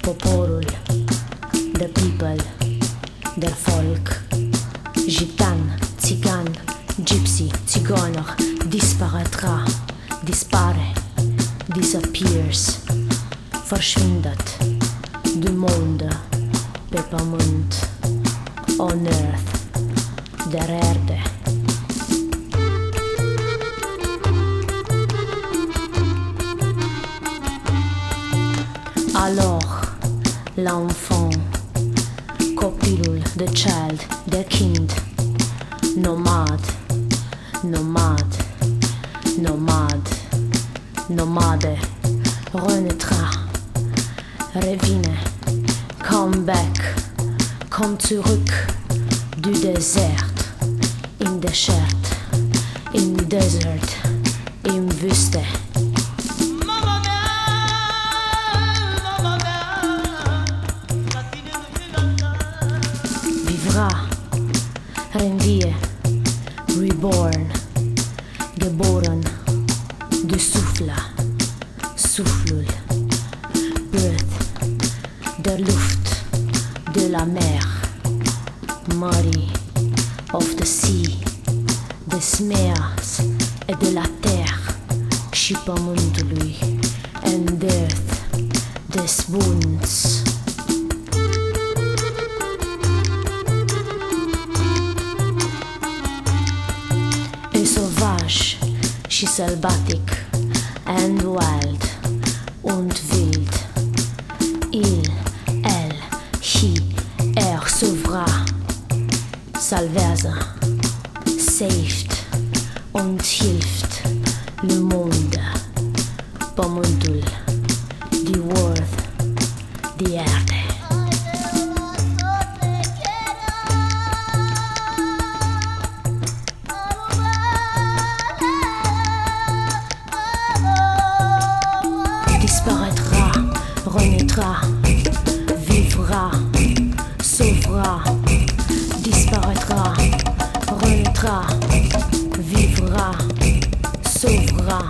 Poporul, the people, der Volk, Gitan, Țigan, Gypsy, țigănăr, disparaîtra, dispare, disappears, verschwindet, du monde, pe pământ, on earth, der Erde. Alors, l'enfant, copilul, the child, the kind, nomad, nomad, nomad, nomade, renaîtra, revine, come back, come zurück, du désert, in Desert, in desert, in Wüste. Rendie, reborn, geboren, du Souffle, Soufflul, breath, der Luft, de la mer, mării, of the sea, des meers et de la terre, și pământului, and earth, des Bunds. Sauvage și sălbatic, and wild und wild. Il, elle, he, er sauvera, salvează, saved und hilft, le monde, pământul, die world, die Erde. Disparaîtra, renaîtra, vivra, sauvera. Disparaîtra, renaîtra, vivra, sauvera.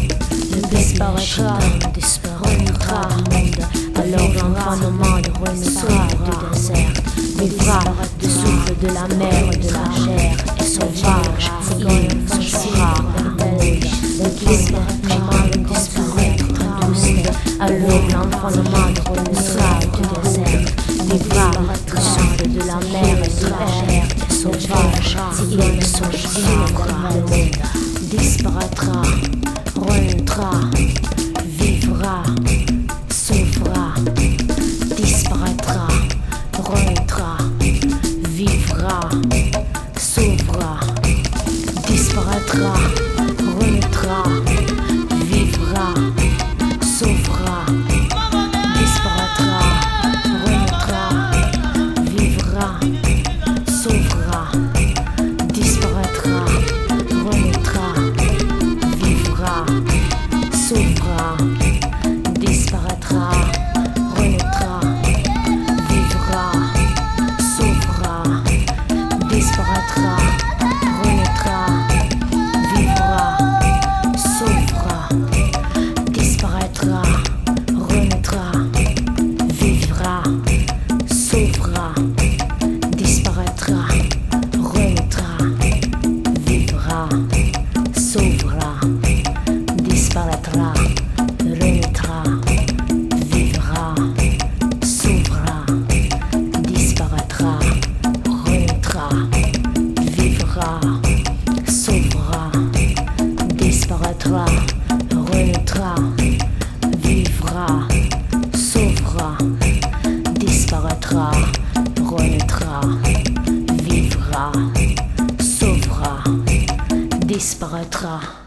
Disparaîtra, renaîtra, alors l'enfant nomade renaîtra du désert, vivra du souffle de la mer, de la chair, et sauvage, il sauvera le monde, le guide, nomade disparaîtra. Alors l'enfant nomade renaîtra du désert, vivra du souffle de la mer et de la chair, et sauvage, il sauvera le monde, disparaîtra, renaîtra, vivra, sauvera, disparaîtra, renaîtra, vivra, sauvera, disparaîtra, renaîtra, vivra, sauvera, disparaîtra, renaîtra, vivra, sauvera, disparaîtra, renaîtra, vivra, sauvera, disparaîtra, renaîtra, vivra, sauvera, disparaîtra, renaîtra, vivra, sauvera. Disparaîtra, renaîtra, vivra, sauvera. Disparaîtra, renaîtra, vivra, sauvera. Disparaîtra, renaîtra, vivra, sauvera. Disparaîtra, renaîtra, vivra, sauvera. Disparaîtra, renaîtra, vivra, sauvera. Disparaîtra, renaîtra, vivra, sauvera. Disparaîtra.